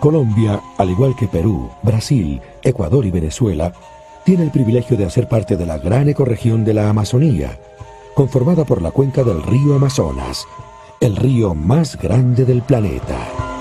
Colombia, al igual que Perú, Brasil, Ecuador y Venezuela, tiene el privilegio de hacer parte de la gran ecorregión de la Amazonía, conformada por la cuenca del río Amazonas, el río más grande del planeta.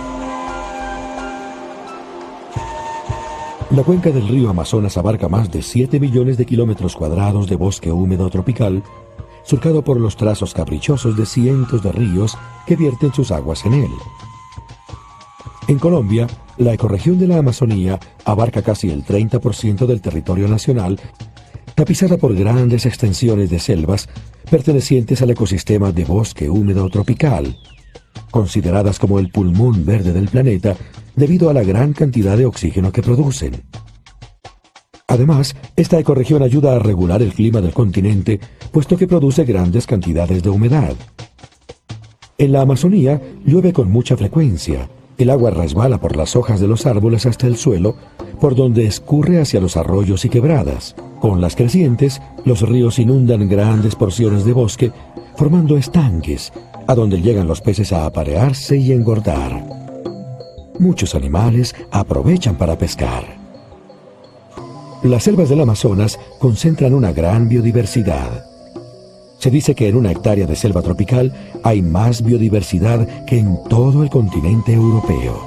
La cuenca del río Amazonas abarca más de 7 millones de kilómetros cuadrados de bosque húmedo tropical, surcado por los trazos caprichosos de cientos de ríos que vierten sus aguas en él. En Colombia, la ecorregión de la Amazonía abarca casi el 30% del territorio nacional, tapizada por grandes extensiones de selvas pertenecientes al ecosistema de bosque húmedo tropical, consideradas como el pulmón verde del planeta debido a la gran cantidad de oxígeno que producen. Además, esta ecorregión ayuda a regular el clima del continente, puesto que produce grandes cantidades de humedad. En la Amazonía llueve con mucha frecuencia. El agua resbala por las hojas de los árboles hasta el suelo, por donde escurre hacia los arroyos y quebradas. Con las crecientes, los ríos inundan grandes porciones de bosque, formando estanques, a donde llegan los peces a aparearse y engordar. Muchos animales aprovechan para pescar. Las selvas del Amazonas concentran una gran biodiversidad. Se dice que en una hectárea de selva tropical hay más biodiversidad que en todo el continente europeo.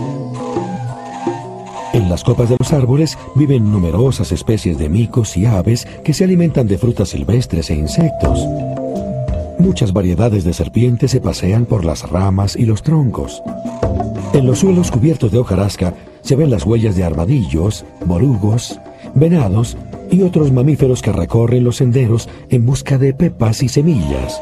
En las copas de los árboles viven numerosas especies de micos y aves que se alimentan de frutas silvestres e insectos. Muchas variedades de serpientes se pasean por las ramas y los troncos. En los suelos cubiertos de hojarasca se ven las huellas de armadillos, borugos, venados y otros mamíferos que recorren los senderos en busca de pepas y semillas.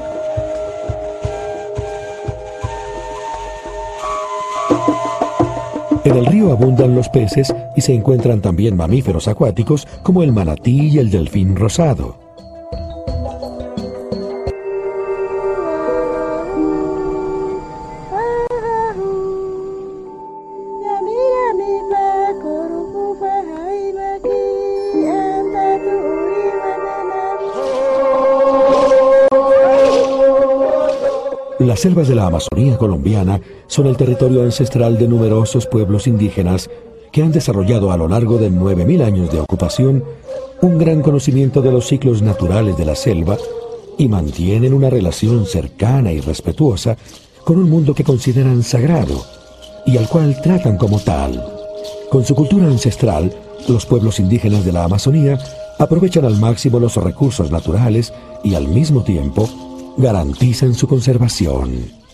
En el río abundan los peces y se encuentran también mamíferos acuáticos como el manatí y el delfín rosado. Las selvas de la Amazonía colombiana son el territorio ancestral de numerosos pueblos indígenas que han desarrollado a lo largo de 9.000 años de ocupación un gran conocimiento de los ciclos naturales de la selva y mantienen una relación cercana y respetuosa con un mundo que consideran sagrado y al cual tratan como tal. Con su cultura ancestral, los pueblos indígenas de la Amazonía aprovechan al máximo los recursos naturales y al mismo tiempo garantizan su conservación.